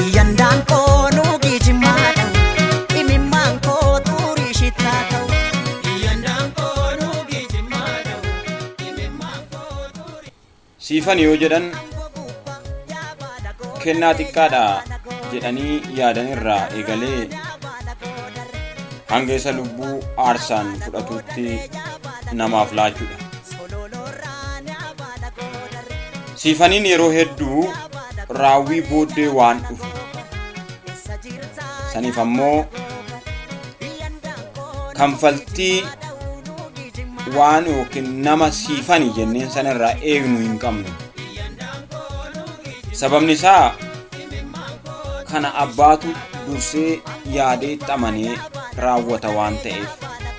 Yandaan koo nuugi jimaadha imimmaan koo turii shitaa ta'u. Yandaan koo nuugi jimaadha imimmaan koo turii. Siifan yoo jedhan kennaa xiqqaadha jedhanii yaadan irraa eegalee hanga isa lubbuu aarsaan fudhatuutti namaaf laachuudha. Siifaniin yeroo hedduu raawwii booddee waan dhufu saniif ammoo kanfaltii waan yookiin nama siifanii jenneen sanarraa eegnu hin qabnu. Sababni isaa kana abbaatu dursee yaadee xamanee raawwata waan ta'eef.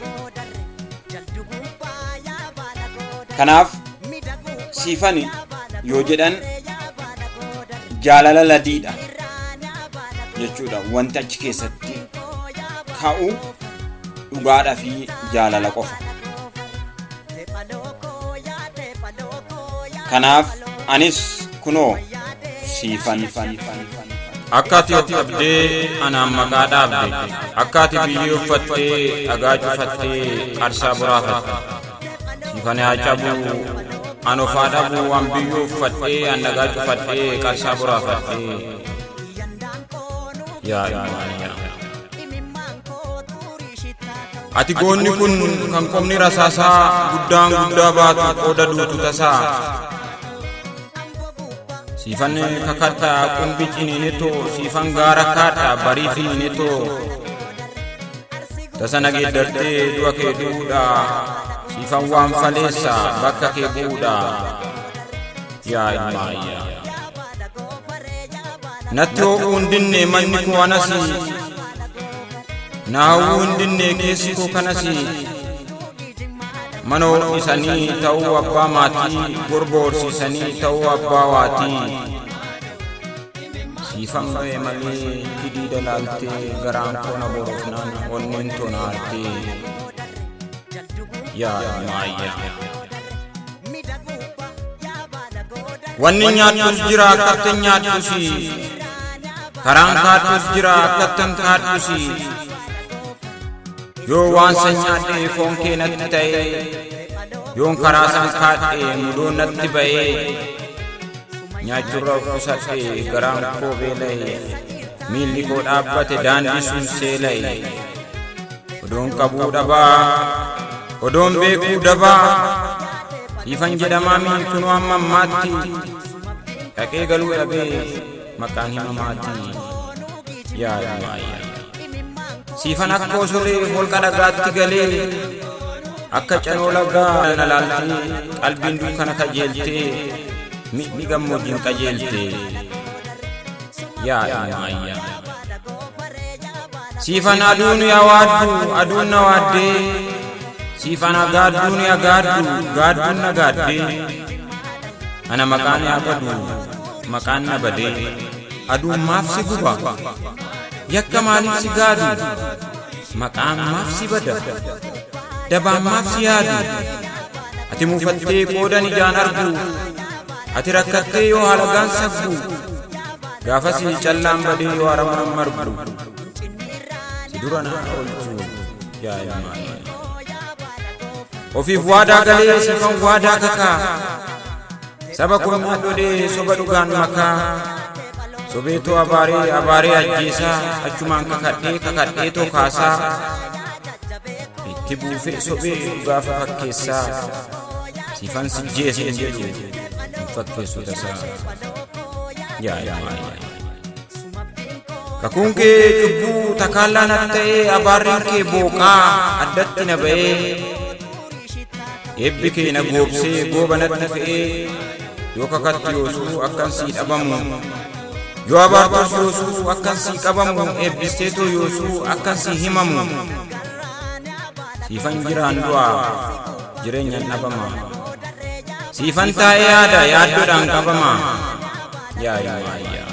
Kanaaf siifani yoo jedhan jaalala ladiidha jechuudha. Wanti achi keessatti ka'u dhugaadhaa fi jaalala qofa. Kanaaf anis kunoo siifan akka ati of qabdee anaan maqaa dhaabde akka ati biyyee uffattee dhagaa cufattee qarsaa boraafatte siifan haa cabu an ofaa dhabu waan biyyee uffattee an dhagaa cufattee qarsaa boraafatte yaa ati goonni kun kan qomni rasaasaa guddaan guddaa baatu qooda duutu tasaa siifan kakata kumbi cinineto siifan gaara kaadha barii finineto tasana geeddarte du'a kee duudha siifan waan faleessa bakka kee buudha yaa ilmaayya natti ho'uu hundinne manni koo anasi naa ho'uu hundinne keessi koo kanasi mano isanii ta'uu abbaa maatii gorboorsiisanii ta'uu abbaa waatii siifan ba'e malee hidhii dalaaltee garaan koona borofnaan onneen tonaartee yaa maayya wanni nyaadhus jira akkattan nyaadhusi karaan kaadhus jira akkattan kaadhusi yoo waan san nyaadhee foon kee natti ta'e yoon karaa san kaadhee mudoon natti ba'ee nyaachurra kusadhee garaan koo beela'e miilli koo dhaabbate daandii sun seela'e odoon qabuu dhabaa odoon beekuu dabaa siifan jedhamaa miin kunoo amma ammaatti dhaqee galuu dhabee maqaan himamaatti yaa ilmaayya siifan akka osolee holqa dhagaatti galee akka canoo lagaa na laaltee qalbiin dukkana kajeeltee mi'i gammoojjiin qajeeltee yaa ilmaayya siifan aduun yaa waaddu aduun na waaddee siifan agaadduun yaa gaaddu gaadduun na gaaddee ana maqaan yaa badu maqaan na badee aduun maaf si guba yakka maaliif si gaadu maqaan maaf si bada dabaan maaf si yaadu ati muufattee qoodan ijaan argu ati rakkattee yoo halagaan saggu gaafas callaan badee yoo aramaan margu si dura naa oolchu yaa ilmaayya ofiif waadaa galee siifan waadaa kakaa saba kun dhodhee soba dhugaan makaa sobeetoo abaaree ajjeesaa achumaan kakadhee too kaasaa itti buufee sobee gaafa fakkeessaa siifan si jeesu jedhu hin fakkeessu tasaa yaa ilmaayya kakuun kee cubbuu takaallaan natti ta'ee abaarreen kee booqaa addatti na ba'ee eebbi kee na goobsee gooba natti fe'ee yoo kakatti yoosuu akkan sii dhabamu yoo abaartos yoosuu akkan sii qabamu eebbisteetoo yoosuu akkan sii himamu siifan jiraan du'a jireenyaan dhabama siifan taa'ee yaada yaaddoodhaan qabama yaa ilmaayya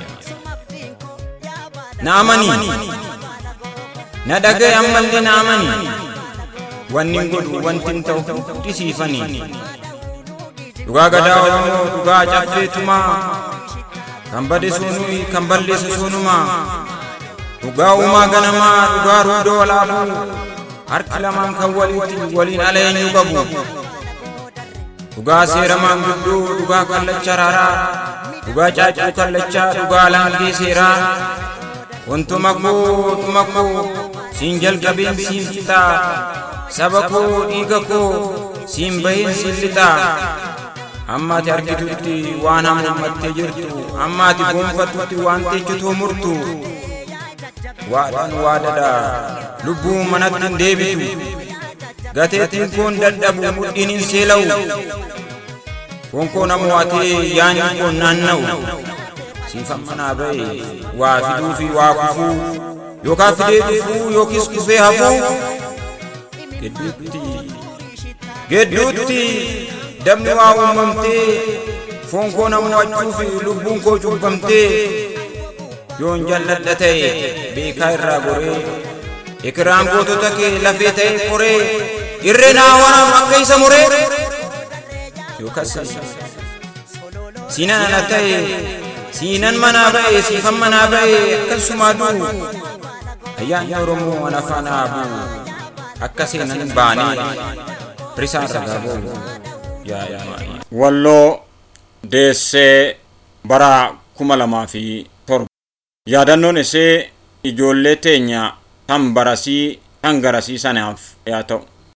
na amanii na dhagaye ammallee na amanii wanni godhu wanti hin ta'u hundi siifanii dhugaa gadaa oromoo dhugaa cabseetumaa kan bade sunui kan balleessu sunuma dhugaa uumaa ganamaa dhugaa ruudoo walaabu harki lamaan kan waliin ala eenyu qabu dhugaa seera maanguddoo dhugaa kallacha raaraa dhugaa caacuu kallachaa dhugaa laangee seeraa wantuma koo siin jalqabeen siin fixaa saba koo dhiiga koo siin baheen siin lixaa ammaati argitutti waan hammattee jirtu ammaati gonfatutti waan teechutoo murtu waadhaan waadadha lubbuu manatti hin deebitu gateettiin koon dadhabu mudhiin hin seela'u foon koo namoo atee yaanni koon naanna'u siifan manaa ba'e waa fiduu fi waa kufuu yookaan fidee dhufuu yookiis kufee hafuu gidduutti dabni waa uumamtee foon koo namoo achuu fi lubbuun koo cubbamtee yoon jalladha ta'e beekaa irraa goree ikiraan gootota kee lafee ta'e qoree irree naa waraam akka isa muree yookas siinan ana ta'e siinan manaa ba'e siifan manaa ba'e akkasumaa duu ayyaanni Oromoo ana faanaa buu akka seenan baanee risaa ragaa boobu Walloo deessee bara 2007 yaadannoon isee ijoollee teenya tan barasii tan garasii sanaaf yaa ta'u